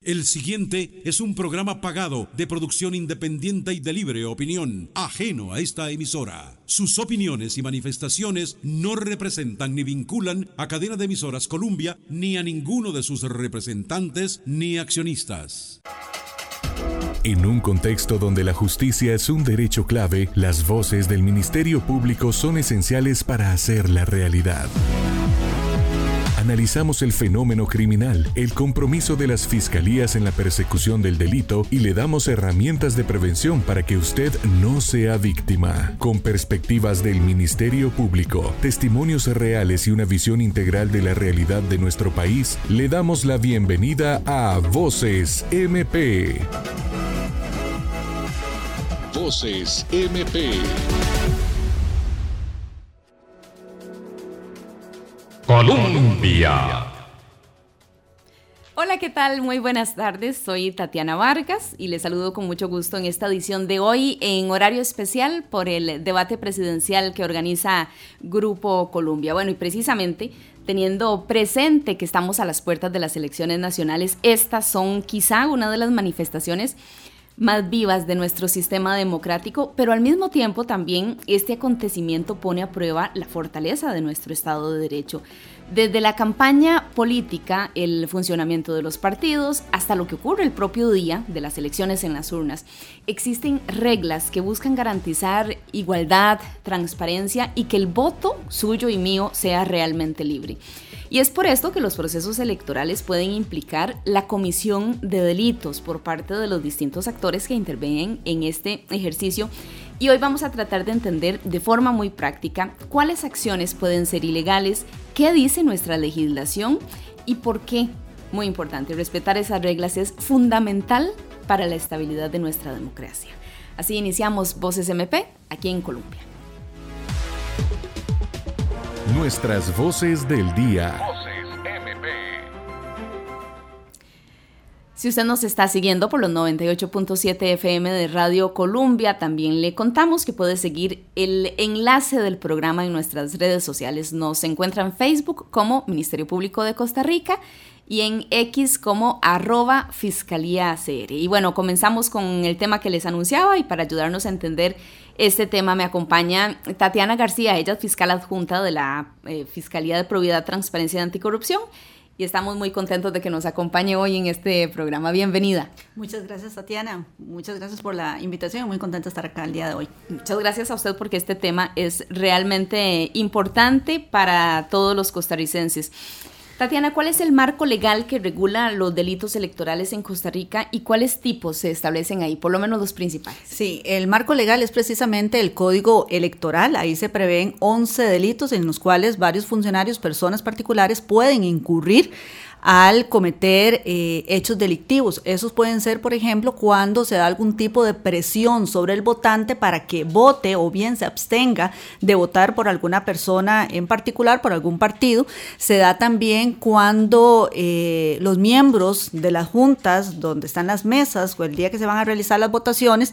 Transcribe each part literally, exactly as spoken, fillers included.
El siguiente es un programa pagado de producción independiente y de libre opinión, ajeno a esta emisora. Sus opiniones y manifestaciones no representan ni vinculan a Cadena de Emisoras Columbia, ni a ninguno de sus representantes ni accionistas. En un contexto donde la justicia es un derecho clave, las voces del Ministerio Público son esenciales para hacerla realidad. Analizamos el fenómeno criminal, el compromiso de las fiscalías en la persecución del delito y le damos herramientas de prevención para que usted no sea víctima. Con perspectivas del Ministerio Público, testimonios reales y una visión integral de la realidad de nuestro país, le damos la bienvenida a Voces M P. Voces M P. Colombia. Hola, ¿qué tal? Muy buenas tardes. Soy Tatiana Vargas y les saludo con mucho gusto en esta edición de hoy en horario especial por el debate presidencial que organiza Grupo Colombia. Bueno, y precisamente teniendo presente que estamos a las puertas de las elecciones nacionales, estas son quizá una de las manifestaciones más vivas de nuestro sistema democrático, pero al mismo tiempo también este acontecimiento pone a prueba la fortaleza de nuestro Estado de Derecho. Desde la campaña política, el funcionamiento de los partidos, hasta lo que ocurre el propio día de las elecciones en las urnas, existen reglas que buscan garantizar igualdad, transparencia y que el voto suyo y mío sea realmente libre. Y es por esto que los procesos electorales pueden implicar la comisión de delitos por parte de los distintos actores que intervienen en este ejercicio. Y hoy vamos a tratar de entender de forma muy práctica cuáles acciones pueden ser ilegales, qué dice nuestra legislación y por qué. Muy importante, respetar esas reglas es fundamental para la estabilidad de nuestra democracia. Así iniciamos Voces M P aquí en Colombia. Nuestras voces del día. Voces M P. Si usted nos está siguiendo por los noventa y ocho punto siete F M de Radio Colombia, también le contamos que puede seguir el enlace del programa en nuestras redes sociales. Nos encuentra en Facebook como Ministerio Público de Costa Rica y en X como arroba Fiscalía C R. Y bueno, comenzamos con el tema que les anunciaba y para ayudarnos a entender este tema me acompaña Tatiana García, ella es fiscal adjunta de la eh, Fiscalía de Probidad, Transparencia y Anticorrupción. Y estamos muy contentos de que nos acompañe hoy en este programa. Bienvenida. Muchas gracias, Tatiana. Muchas gracias por la invitación. Muy contenta de estar acá el día de hoy. Muchas gracias a usted porque este tema es realmente importante para todos los costarricenses. Tatiana, ¿cuál es el marco legal que regula los delitos electorales en Costa Rica y cuáles tipos se establecen ahí? Por lo menos los principales. Sí, el marco legal es precisamente el Código Electoral. Ahí se prevén once delitos en los cuales varios funcionarios, personas particulares pueden incurrir al cometer eh, hechos delictivos. Esos pueden ser, por ejemplo, cuando se da algún tipo de presión sobre el votante para que vote o bien se abstenga de votar por alguna persona en particular, por algún partido. Se da también cuando eh, los miembros de las juntas, donde están las mesas, o el día que se van a realizar las votaciones,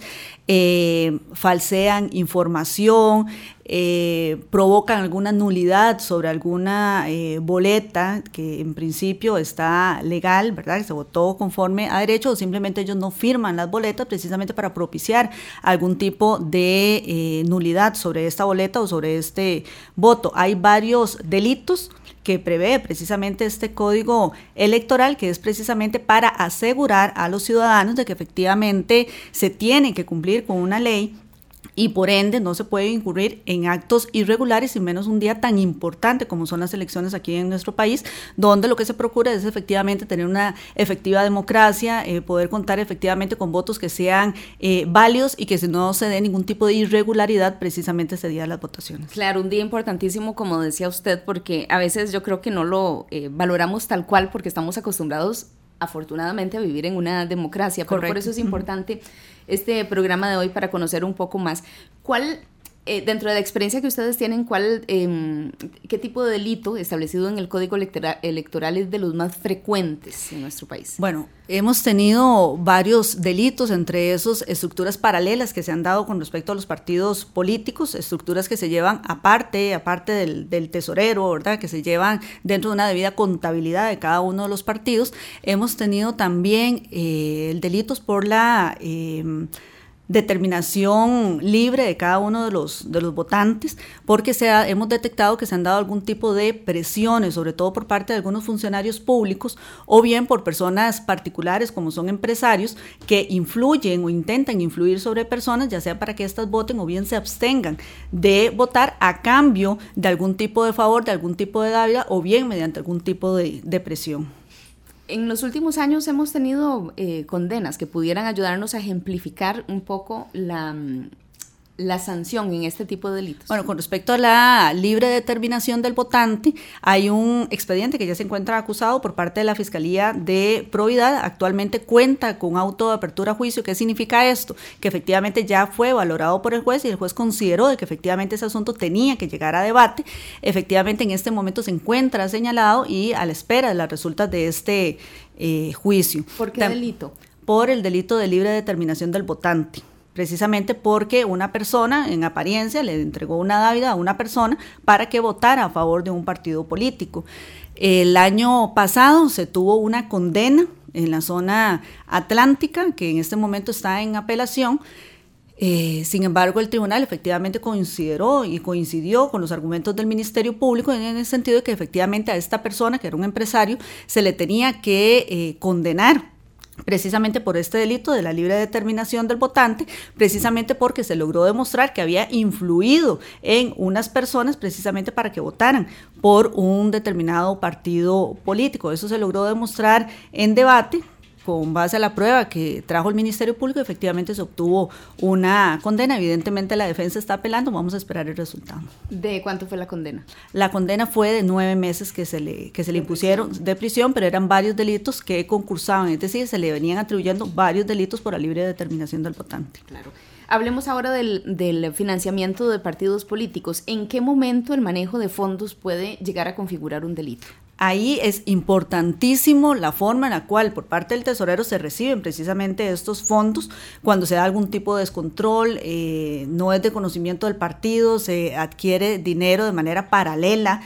eh, falsean información, Eh, provocan alguna nulidad sobre alguna eh, boleta que en principio está legal, ¿verdad? Que se votó conforme a derecho, o simplemente ellos no firman las boletas precisamente para propiciar algún tipo de eh, nulidad sobre esta boleta o sobre este voto. Hay varios delitos que prevé precisamente este código electoral, que es precisamente para asegurar a los ciudadanos de que efectivamente se tiene que cumplir con una ley y por ende no se puede incurrir en actos irregulares y menos un día tan importante como son las elecciones aquí en nuestro país, donde lo que se procura es efectivamente tener una efectiva democracia, eh, poder contar efectivamente con votos que sean eh, válidos y que no se dé ningún tipo de irregularidad precisamente ese día de las votaciones. Claro, un día importantísimo, como decía usted, porque a veces yo creo que no lo eh, valoramos tal cual porque estamos acostumbrados afortunadamente a vivir en una democracia. Correcto. Pero por eso es importante este programa de hoy para conocer un poco más. ¿Cuál Eh, dentro de la experiencia que ustedes tienen, ¿cuál, eh, ¿qué tipo de delito establecido en el Código Electoral, electoral es de los más frecuentes en nuestro país? Bueno, hemos tenido varios delitos, entre esos estructuras paralelas que se han dado con respecto a los partidos políticos, estructuras que se llevan aparte, aparte del, del tesorero, ¿verdad?, que se llevan dentro de una debida contabilidad de cada uno de los partidos. Hemos tenido también eh, delitos por la Eh, determinación libre de cada uno de los, de los votantes, porque se ha, hemos detectado que se han dado algún tipo de presiones, sobre todo por parte de algunos funcionarios públicos o bien por personas particulares como son empresarios que influyen o intentan influir sobre personas, ya sea para que éstas voten o bien se abstengan de votar a cambio de algún tipo de favor, de algún tipo de dádiva o bien mediante algún tipo de, de presión. En los últimos años hemos tenido eh, condenas que pudieran ayudarnos a ejemplificar un poco la, la sanción en este tipo de delitos. Bueno, con respecto a la libre determinación del votante, hay un expediente que ya se encuentra acusado por parte de la Fiscalía de Probidad. Actualmente cuenta con auto de apertura a juicio. ¿Qué significa esto? Que efectivamente ya fue valorado por el juez y el juez consideró de que efectivamente ese asunto tenía que llegar a debate. Efectivamente en este momento se encuentra señalado y a la espera de las resultas de este eh, juicio. ¿Por qué delito? Por el delito de libre determinación del votante. Precisamente porque una persona, en apariencia, le entregó una dávida a una persona para que votara a favor de un partido político. El año pasado se tuvo una condena en la zona atlántica, que en este momento está en apelación. Eh, sin embargo, el tribunal efectivamente consideró y coincidió con los argumentos del Ministerio Público en el sentido de que efectivamente a esta persona, que era un empresario, se le tenía que eh, condenar precisamente por este delito de la libre determinación del votante, precisamente porque se logró demostrar que había influido en unas personas precisamente para que votaran por un determinado partido político. Eso se logró demostrar en debate. Con base a la prueba que trajo el Ministerio Público, efectivamente se obtuvo una condena. Evidentemente la defensa está apelando, vamos a esperar el resultado. ¿De cuánto fue la condena? La condena fue de nueve meses que se le, que se le impusieron de prisión, pero eran varios delitos que concursaban, es decir, se le venían atribuyendo varios delitos por la libre determinación del votante. Claro. Hablemos ahora del, del financiamiento de partidos políticos. ¿En qué momento el manejo de fondos puede llegar a configurar un delito? Ahí es importantísimo la forma en la cual por parte del tesorero se reciben precisamente estos fondos, cuando se da algún tipo de descontrol, eh, no es de conocimiento del partido, se adquiere dinero de manera paralela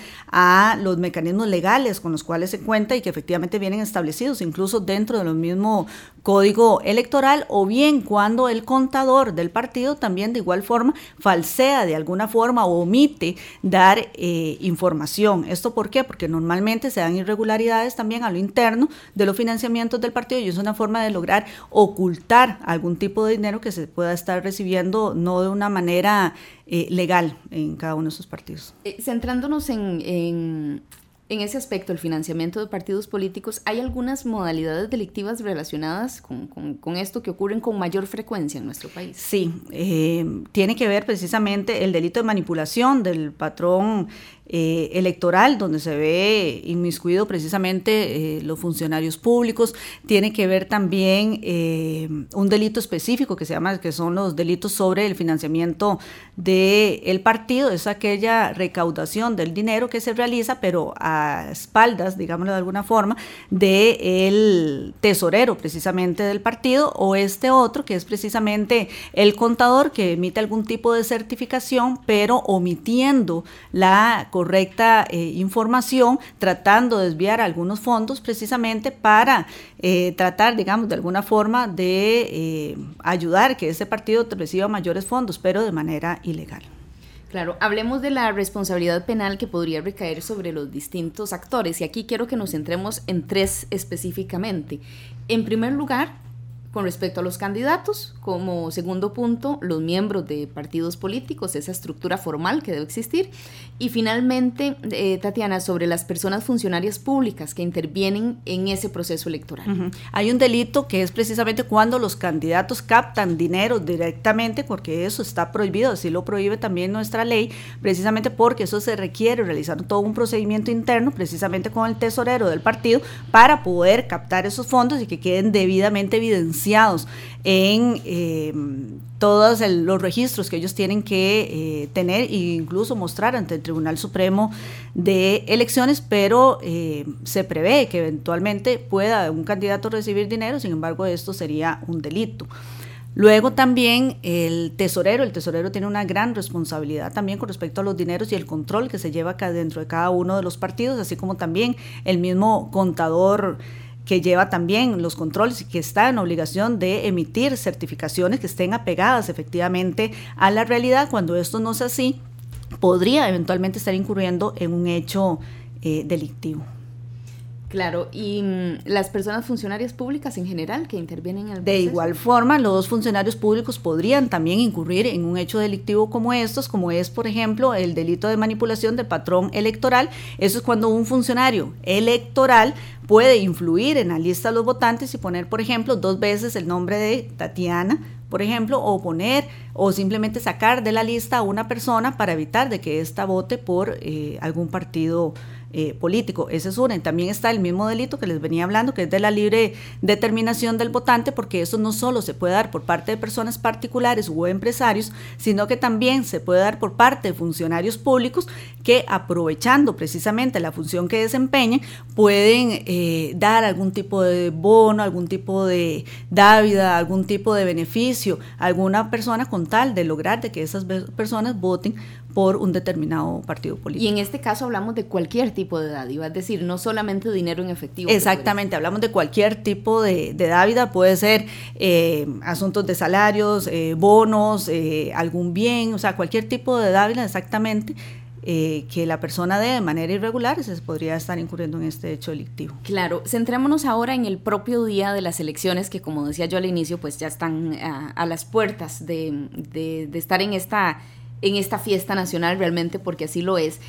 a los mecanismos legales con los cuales se cuenta y que efectivamente vienen establecidos incluso dentro del mismo código electoral, o bien cuando el contador del partido también de igual forma falsea de alguna forma o omite dar eh, información. ¿Esto por qué? Porque normalmente se dan irregularidades también a lo interno de los financiamientos del partido y es una forma de lograr ocultar algún tipo de dinero que se pueda estar recibiendo no de una manera eh, legal en cada uno de esos partidos. Eh, centrándonos en, en, en ese aspecto, el financiamiento de partidos políticos, ¿hay algunas modalidades delictivas relacionadas con, con, con esto que ocurren con mayor frecuencia en nuestro país? Sí, eh, tiene que ver precisamente el delito de manipulación del patrón Eh, electoral, donde se ve inmiscuido precisamente eh, los funcionarios públicos. Tiene que ver también eh, un delito específico que se llama, que son los delitos sobre el financiamiento del partido. Es aquella recaudación del dinero que se realiza, pero a espaldas, digámoslo de alguna forma, del tesorero precisamente del partido, o este otro que es precisamente el contador que emite algún tipo de certificación, pero omitiendo la correcta eh, información, tratando de desviar algunos fondos precisamente para eh, tratar, digamos, de alguna forma de eh, ayudar que ese partido reciba mayores fondos, pero de manera ilegal. Claro, hablemos de la responsabilidad penal que podría recaer sobre los distintos actores, y aquí quiero que nos centremos en tres específicamente. En primer lugar, con respecto a los candidatos, como segundo punto, los miembros de partidos políticos, esa estructura formal que debe existir, y finalmente, eh, Tatiana, sobre las personas funcionarias públicas que intervienen en ese proceso electoral. Uh-huh. Hay un delito que es precisamente cuando los candidatos captan dinero directamente, porque eso está prohibido, así lo prohíbe también nuestra ley, precisamente porque eso se requiere realizar todo un procedimiento interno, precisamente con el tesorero del partido, para poder captar esos fondos y que queden debidamente evidenciados evidenciados en eh, todos el, los registros que ellos tienen que eh, tener e incluso mostrar ante el Tribunal Supremo de Elecciones, pero eh, se prevé que eventualmente pueda un candidato recibir dinero, sin embargo esto sería un delito. Luego también el tesorero, el tesorero tiene una gran responsabilidad también con respecto a los dineros y el control que se lleva acá dentro de cada uno de los partidos, así como también el mismo contador que lleva también los controles y que está en obligación de emitir certificaciones que estén apegadas efectivamente a la realidad. Cuando esto no es así, podría eventualmente estar incurriendo en un hecho eh, delictivo. Claro, y mmm, las personas funcionarias públicas en general que intervienen en el proceso. De igual forma, los funcionarios públicos podrían también incurrir en un hecho delictivo como estos, como es, por ejemplo, el delito de manipulación del patrón electoral. Eso es cuando un funcionario electoral puede influir en la lista de los votantes y poner, por ejemplo, dos veces el nombre de Tatiana, por ejemplo, o poner o simplemente sacar de la lista a una persona para evitar de que ésta vote por eh, algún partido Eh, político. Ese es uno. Y también está el mismo delito que les venía hablando, que es de la libre determinación del votante, porque eso no solo se puede dar por parte de personas particulares u empresarios, sino que también se puede dar por parte de funcionarios públicos que, aprovechando precisamente la función que desempeñan, pueden eh, dar algún tipo de bono, algún tipo de dávida, algún tipo de beneficio a alguna persona con tal de lograr de que esas personas voten por un determinado partido político. Y en este caso hablamos de cualquier tipo de dádiva, es decir, no solamente dinero en efectivo. Exactamente, hablamos de cualquier tipo de, de dávida, puede ser eh, asuntos de salarios, eh, bonos, eh, algún bien, o sea, cualquier tipo de dávida exactamente eh, que la persona dé de manera irregular, se podría estar incurriendo en este hecho delictivo. Claro, centrémonos ahora en el propio día de las elecciones, que como decía yo al inicio, pues ya están a, a las puertas de, de, de estar en esta... en esta fiesta nacional realmente, porque así lo es.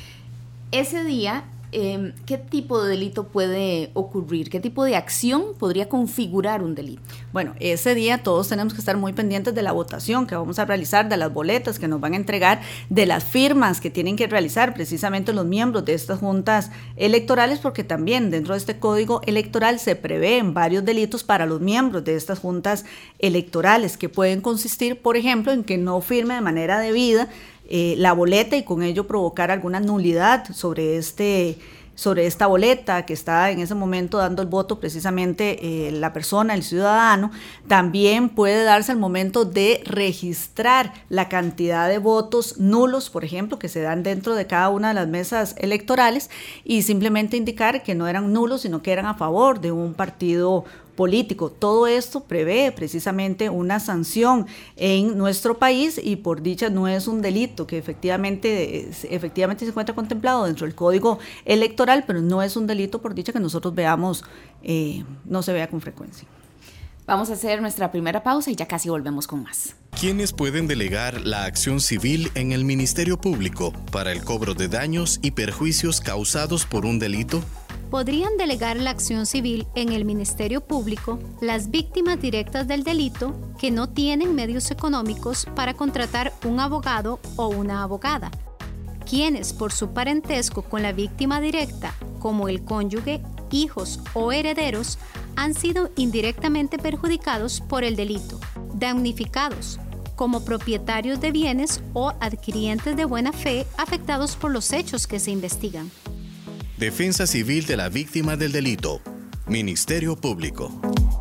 Ese día, eh, ¿qué tipo de delito puede ocurrir? ¿Qué tipo de acción podría configurar un delito? Bueno, ese día todos tenemos que estar muy pendientes de la votación que vamos a realizar, de las boletas que nos van a entregar, de las firmas que tienen que realizar precisamente los miembros de estas juntas electorales, porque también dentro de este código electoral se prevén varios delitos para los miembros de estas juntas electorales, que pueden consistir, por ejemplo, en que no firme de manera debida eh, la boleta y con ello provocar alguna nulidad sobre este sobre esta boleta que está en ese momento dando el voto precisamente eh, la persona, el ciudadano. También puede darse el momento de registrar la cantidad de votos nulos, por ejemplo, que se dan dentro de cada una de las mesas electorales, y simplemente indicar que no eran nulos, sino que eran a favor de un partido político. Todo esto prevé precisamente una sanción en nuestro país y por dicha no es un delito que efectivamente, efectivamente se encuentra contemplado dentro del Código Electoral, pero no es un delito por dicha que nosotros veamos, eh, no se vea con frecuencia. Vamos a hacer nuestra primera pausa y ya casi volvemos con más. ¿Quiénes pueden delegar la acción civil en el Ministerio Público para el cobro de daños y perjuicios causados por un delito? Podrían delegar la acción civil en el Ministerio Público las víctimas directas del delito que no tienen medios económicos para contratar un abogado o una abogada, quienes por su parentesco con la víctima directa, como el cónyuge, hijos o herederos, han sido indirectamente perjudicados por el delito, damnificados, como propietarios de bienes o adquirientes de buena fe afectados por los hechos que se investigan. Defensa Civil de la Víctima del Delito. Ministerio Público.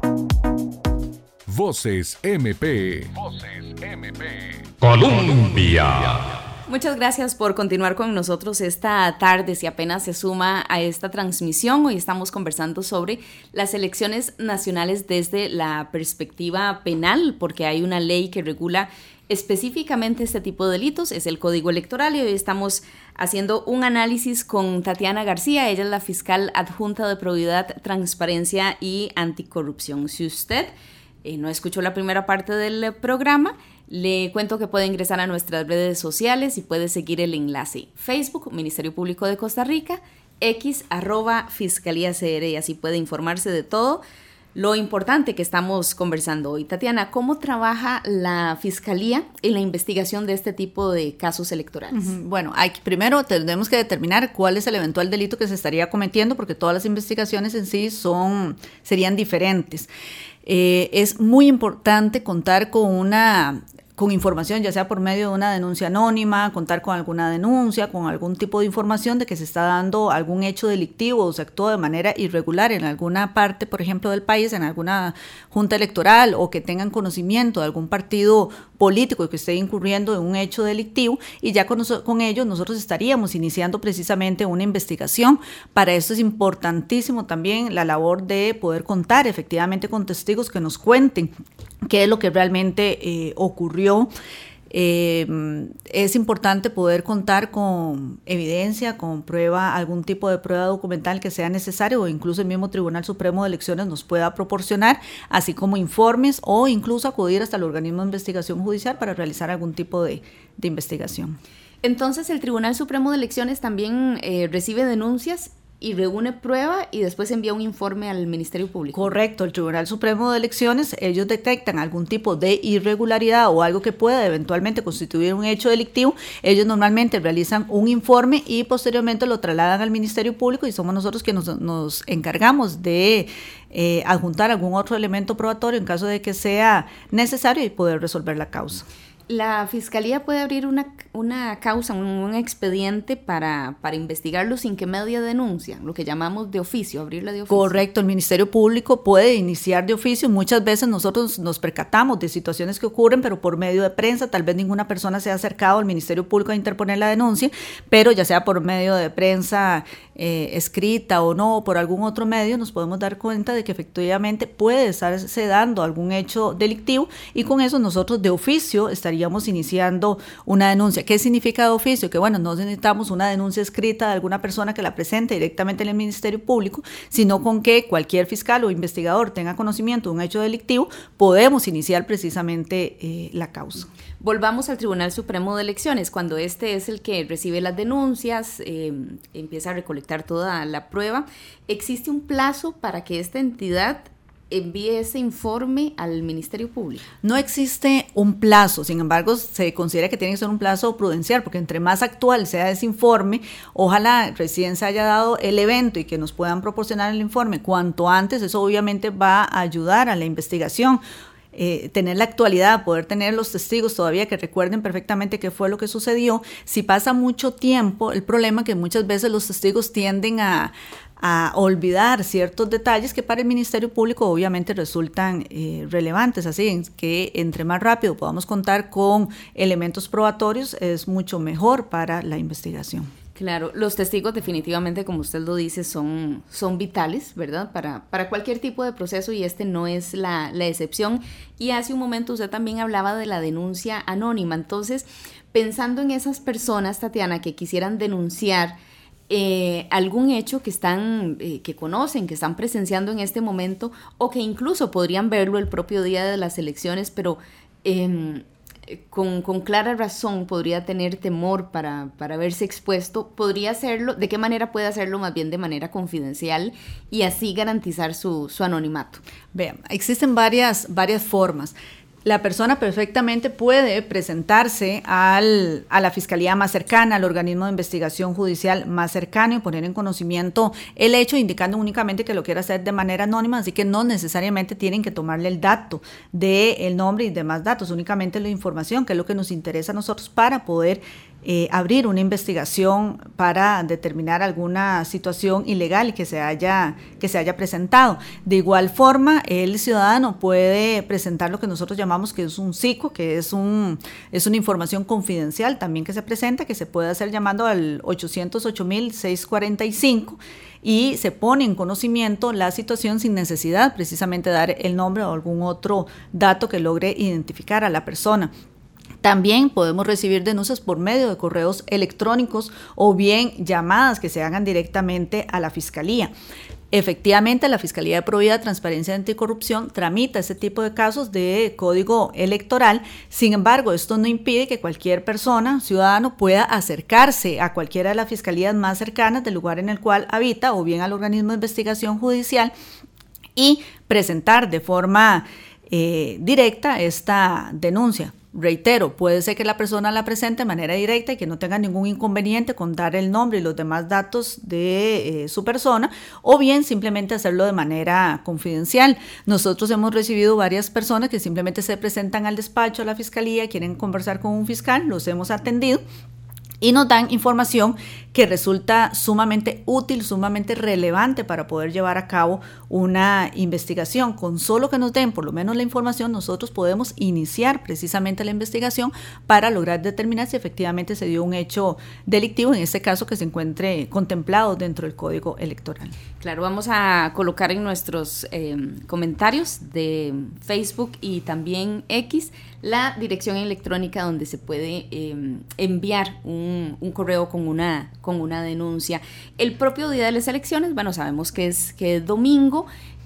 Voces M P. Voces M P. Colombia. Muchas gracias por continuar con nosotros esta tarde. Si apenas se suma a esta transmisión, hoy estamos conversando sobre las elecciones nacionales desde la perspectiva penal, porque hay una ley que regula específicamente este tipo de delitos, es el Código Electoral, y hoy estamos haciendo un análisis con Tatiana García. Ella es la fiscal adjunta de Probidad, Transparencia y Anticorrupción. Si usted eh, no escuchó la primera parte del programa, le cuento que puede ingresar a nuestras redes sociales y puede seguir el enlace: Facebook, Ministerio Público de Costa Rica, X, arroba Fiscalía C R, y así puede informarse de todo lo importante que estamos conversando hoy. Tatiana, ¿cómo trabaja la Fiscalía en la investigación de este tipo de casos electorales? Uh-huh. Bueno, hay, primero tenemos que determinar cuál es el eventual delito que se estaría cometiendo, porque todas las investigaciones en sí son, serían diferentes. eh, es muy importante contar con una... con información, ya sea por medio de una denuncia anónima, contar con alguna denuncia, con algún tipo de información de que se está dando algún hecho delictivo o se actuó de manera irregular en alguna parte, por ejemplo, del país, en alguna junta electoral, o que tengan conocimiento de algún partido político que esté incurriendo en un hecho delictivo, y ya con, con ello nosotros estaríamos iniciando precisamente una investigación. Para eso es importantísimo también la labor de poder contar efectivamente con testigos que nos cuenten qué es lo que realmente eh, ocurrió. Eh, es importante poder contar con evidencia, con prueba, algún tipo de prueba documental que sea necesario, o incluso el mismo Tribunal Supremo de Elecciones nos pueda proporcionar, así como informes, o incluso acudir hasta el organismo de investigación judicial para realizar algún tipo de, de investigación. Entonces, el Tribunal Supremo de Elecciones también eh, recibe denuncias y reúne prueba y después envía un informe al Ministerio Público. Correcto, el Tribunal Supremo de Elecciones, ellos detectan algún tipo de irregularidad o algo que pueda eventualmente constituir un hecho delictivo, ellos normalmente realizan un informe y posteriormente lo trasladan al Ministerio Público, y somos nosotros quienes nos, nos encargamos de eh, adjuntar algún otro elemento probatorio en caso de que sea necesario y poder resolver la causa. La Fiscalía puede abrir una, una causa, un, un expediente para, para investigarlo sin que medie denuncia, lo que llamamos de oficio, abrirla de oficio. Correcto, el Ministerio Público puede iniciar de oficio. Muchas veces nosotros nos percatamos de situaciones que ocurren, pero por medio de prensa, tal vez ninguna persona se ha acercado al Ministerio Público a interponer la denuncia, pero ya sea por medio de prensa eh, escrita o no, o por algún otro medio, nos podemos dar cuenta de que efectivamente puede estarse dando algún hecho delictivo, y con eso nosotros de oficio estaríamos iniciando una denuncia. ¿Qué significa de oficio? Que bueno, no necesitamos una denuncia escrita de alguna persona que la presente directamente en el Ministerio Público, sino con que cualquier fiscal o investigador tenga conocimiento de un hecho delictivo, podemos iniciar precisamente eh, la causa. Volvamos al Tribunal Supremo de Elecciones, cuando este es el que recibe las denuncias, eh, empieza a recolectar toda la prueba. ¿Existe un plazo para que esta entidad envíe ese informe al Ministerio Público? No existe un plazo, sin embargo se considera que tiene que ser un plazo prudencial, porque entre más actual sea ese informe, ojalá recién se haya dado el evento y que nos puedan proporcionar el informe cuanto antes. Eso obviamente va a ayudar a la investigación. Eh, tener la actualidad, poder tener los testigos todavía que recuerden perfectamente qué fue lo que sucedió. Si pasa mucho tiempo, el problema es que muchas veces los testigos tienden a, a olvidar ciertos detalles que para el Ministerio Público obviamente resultan eh, relevantes, así que entre más rápido podamos contar con elementos probatorios es mucho mejor para la investigación. Claro, los testigos definitivamente, como usted lo dice, son, son vitales, ¿verdad? Para, para cualquier tipo de proceso, y este no es la, la excepción. Y hace un momento usted también hablaba de la denuncia anónima. Entonces, pensando en esas personas, Tatiana, que quisieran denunciar eh, algún hecho que están, eh, que conocen, que están presenciando en este momento, o que incluso podrían verlo el propio día de las elecciones, pero Eh, Con, con clara razón podría tener temor para, para verse expuesto, ¿podría hacerlo? ¿De qué manera puede hacerlo? Más bien de manera confidencial, y así garantizar su, su anonimato. Vean, existen varias, varias formas. La persona perfectamente puede presentarse al, a la fiscalía más cercana, al organismo de investigación judicial más cercano, y poner en conocimiento el hecho, indicando únicamente que lo quiere hacer de manera anónima, así que no necesariamente tienen que tomarle el dato del nombre y demás datos, únicamente la información, que es lo que nos interesa a nosotros para poder Eh, abrir una investigación para determinar alguna situación ilegal que se haya, que se haya presentado. De igual forma, el ciudadano puede presentar lo que nosotros llamamos que es un S I C O, que es, un, es una información confidencial también que se presenta, que se puede hacer llamando al ochocientos ocho mil seiscientos cuarenta y cinco, y se pone en conocimiento la situación sin necesidad precisamente de dar el nombre o algún otro dato que logre identificar a la persona. También podemos recibir denuncias por medio de correos electrónicos o bien llamadas que se hagan directamente a la Fiscalía. Efectivamente, la Fiscalía de Probidad, Transparencia y Anticorrupción tramita ese tipo de casos de código electoral. Sin embargo, esto no impide que cualquier persona, ciudadano, pueda acercarse a cualquiera de las fiscalías más cercanas del lugar en el cual habita, o bien al organismo de investigación judicial, y presentar de forma Eh, directa esta denuncia. Reitero, puede ser que la persona la presente de manera directa y que no tenga ningún inconveniente con dar el nombre y los demás datos de eh, su persona, o bien simplemente hacerlo de manera confidencial. Nosotros hemos recibido varias personas que simplemente se presentan al despacho, a la fiscalía, quieren conversar con un fiscal, los hemos atendido y nos dan información que resulta sumamente útil, sumamente relevante para poder llevar a cabo una investigación. Con solo que nos den por lo menos la información, nosotros podemos iniciar precisamente la investigación para lograr determinar si efectivamente se dio un hecho delictivo, en este caso que se encuentre contemplado dentro del Código Electoral. Claro, vamos a colocar en nuestros eh, comentarios de Facebook y también X la dirección electrónica donde se puede eh, enviar un, un correo con una, con una denuncia. El propio día de las elecciones, bueno, sabemos que es, que es domingo.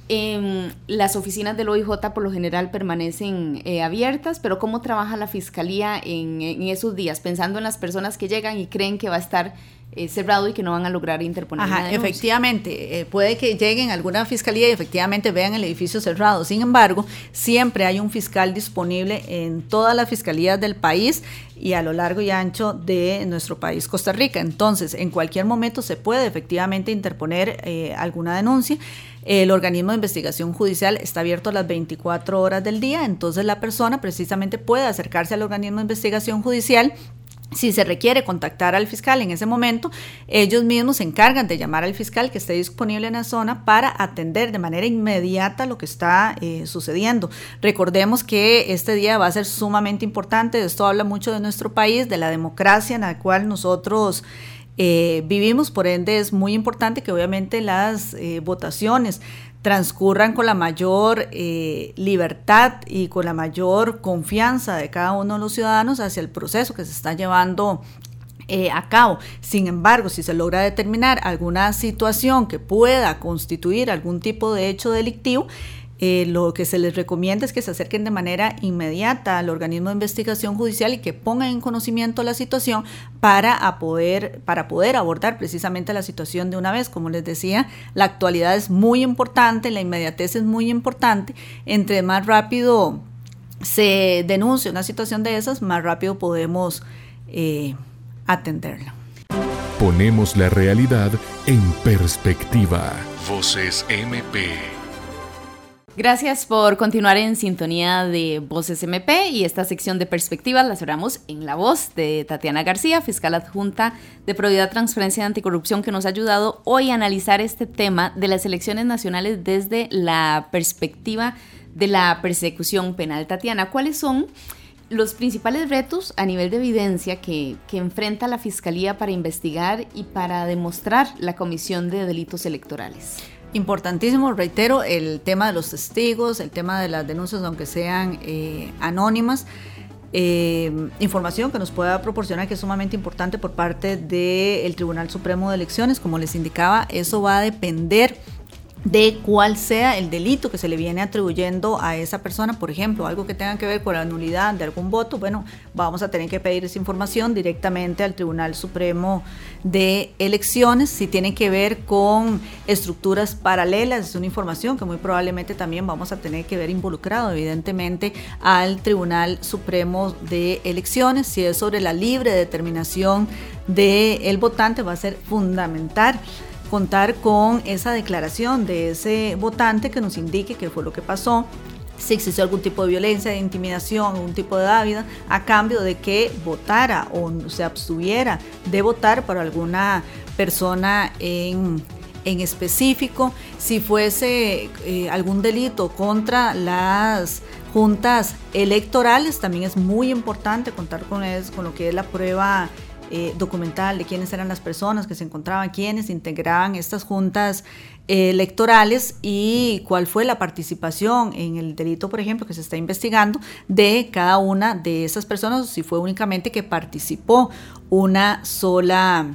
Eh, las oficinas del O I J por lo general permanecen eh, abiertas, pero ¿cómo trabaja la Fiscalía en, en esos días? Pensando en las personas que llegan y creen que va a estar eh, cerrado y que no van a lograr interponer Ajá, una denuncia. Efectivamente, eh, puede que lleguen a alguna fiscalía y efectivamente vean el edificio cerrado. Sin embargo, siempre hay un fiscal disponible en todas las fiscalías del país y a lo largo y ancho de nuestro país, Costa Rica. Entonces, en cualquier momento se puede efectivamente interponer eh, alguna denuncia. El organismo de investigación judicial está abierto las veinticuatro horas del día, entonces la persona precisamente puede acercarse al organismo de investigación judicial. Si se requiere contactar al fiscal en ese momento, ellos mismos se encargan de llamar al fiscal que esté disponible en la zona para atender de manera inmediata lo que está eh, sucediendo. Recordemos que este día va a ser sumamente importante, esto habla mucho de nuestro país, de la democracia en la cual nosotros eh, vivimos, por ende es muy importante que obviamente las eh, votaciones transcurran con la mayor eh, libertad y con la mayor confianza de cada uno de los ciudadanos hacia el proceso que se está llevando eh, a cabo. Sin embargo, si se logra determinar alguna situación que pueda constituir algún tipo de hecho delictivo, Eh, lo que se les recomienda es que se acerquen de manera inmediata al organismo de investigación judicial y que pongan en conocimiento la situación para, a poder, para poder abordar precisamente la situación de una vez. Como les decía, la actualidad es muy importante, la inmediatez es muy importante. Entre más rápido se denuncia una situación de esas, más rápido podemos eh, atenderla. Ponemos la realidad en perspectiva. Voces M P. Gracias por continuar en sintonía de Voces M P y esta sección de perspectivas la cerramos en la voz de Tatiana García, fiscal adjunta de Probidad, Transparencia y Anticorrupción, que nos ha ayudado hoy a analizar este tema de las elecciones nacionales desde la perspectiva de la persecución penal. Tatiana, ¿cuáles son los principales retos a nivel de evidencia que, que enfrenta la Fiscalía para investigar y para demostrar la comisión de delitos electorales? Importantísimo, reitero, el tema de los testigos, el tema de las denuncias, aunque sean eh, anónimas, eh, información que nos pueda proporcionar, que es sumamente importante por parte del Tribunal Supremo de Elecciones. Como les indicaba, eso va a depender de cuál sea el delito que se le viene atribuyendo a esa persona. Por ejemplo, algo que tenga que ver con la nulidad de algún voto, bueno, vamos a tener que pedir esa información directamente al Tribunal Supremo de Elecciones. Si tiene que ver con estructuras paralelas, es una información que muy probablemente también vamos a tener que ver involucrado evidentemente al Tribunal Supremo de Elecciones. Si es sobre la libre determinación del votante, va a ser fundamental contar con esa declaración de ese votante que nos indique qué fue lo que pasó, si existió algún tipo de violencia, de intimidación, algún tipo de dávida, a cambio de que votara o se abstuviera de votar por alguna persona en, en específico. Si fuese eh, algún delito contra las juntas electorales, también es muy importante contar con, eso, con lo que es la prueba Eh, documental de quiénes eran las personas que se encontraban, quiénes integraban estas juntas eh, electorales y cuál fue la participación en el delito, por ejemplo, que se está investigando de cada una de esas personas, si fue únicamente que participó una sola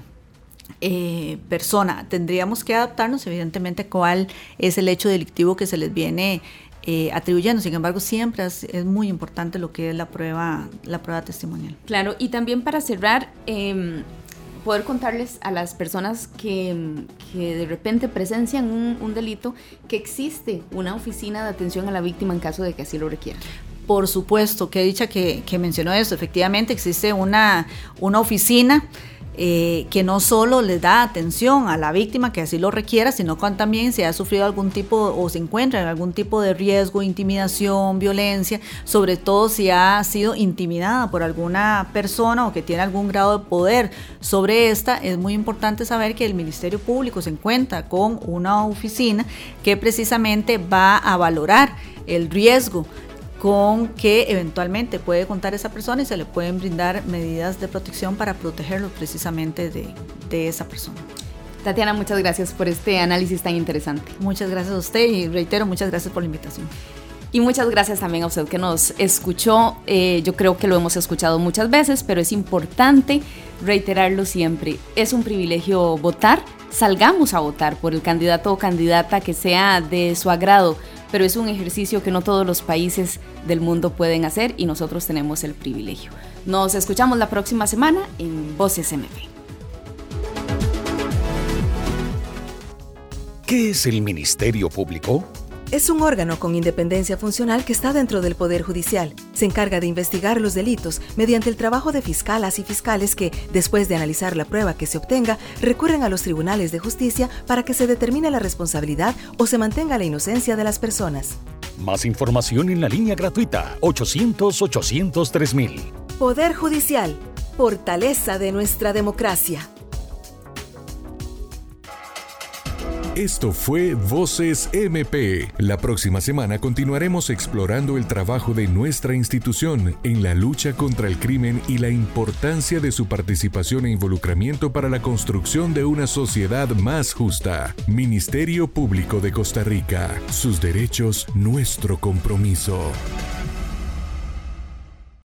eh, persona. Tendríamos que adaptarnos evidentemente a cuál es el hecho delictivo que se les viene Eh, atribuyendo. Sin embargo, siempre es, es muy importante lo que es la prueba, la prueba testimonial. Claro, y también para cerrar, eh, poder contarles a las personas que, que de repente presencian un, un delito, que existe una oficina de atención a la víctima en caso de que así lo requieran. Por supuesto, qué dicha que, que mencionó eso. Efectivamente existe una, una oficina eh, que no solo le da atención a la víctima que así lo requiera, sino cuando también se ha sufrido algún tipo o se encuentra en algún tipo de riesgo, intimidación, violencia, sobre todo si ha sido intimidada por alguna persona o que tiene algún grado de poder sobre esta. Es muy importante saber que el Ministerio Público se encuentra con una oficina que precisamente va a valorar el riesgo con que eventualmente puede contar esa persona y se le pueden brindar medidas de protección para protegerlo precisamente de, de esa persona. Tatiana, muchas gracias por este análisis tan interesante. Muchas gracias a usted y reitero, muchas gracias por la invitación. Y muchas gracias también a usted que nos escuchó. Eh, yo creo que lo hemos escuchado muchas veces, pero es importante reiterarlo siempre. Es un privilegio votar. Salgamos a votar por el candidato o candidata que sea de su agrado, pero es un ejercicio que no todos los países del mundo pueden hacer y nosotros tenemos el privilegio. Nos escuchamos la próxima semana en Voces M P. ¿Qué es el Ministerio Público? Es un órgano con independencia funcional que está dentro del Poder Judicial. Se encarga de investigar los delitos mediante el trabajo de fiscalas y fiscales que, después de analizar la prueba que se obtenga, recurren a los tribunales de justicia para que se determine la responsabilidad o se mantenga la inocencia de las personas. Más información en la línea gratuita ochocientos, ochocientos tres mil. Poder Judicial, fortaleza de nuestra democracia. Esto fue Voces M P. La próxima semana continuaremos explorando el trabajo de nuestra institución en la lucha contra el crimen y la importancia de su participación e involucramiento para la construcción de una sociedad más justa. Ministerio Público de Costa Rica. Sus derechos, nuestro compromiso.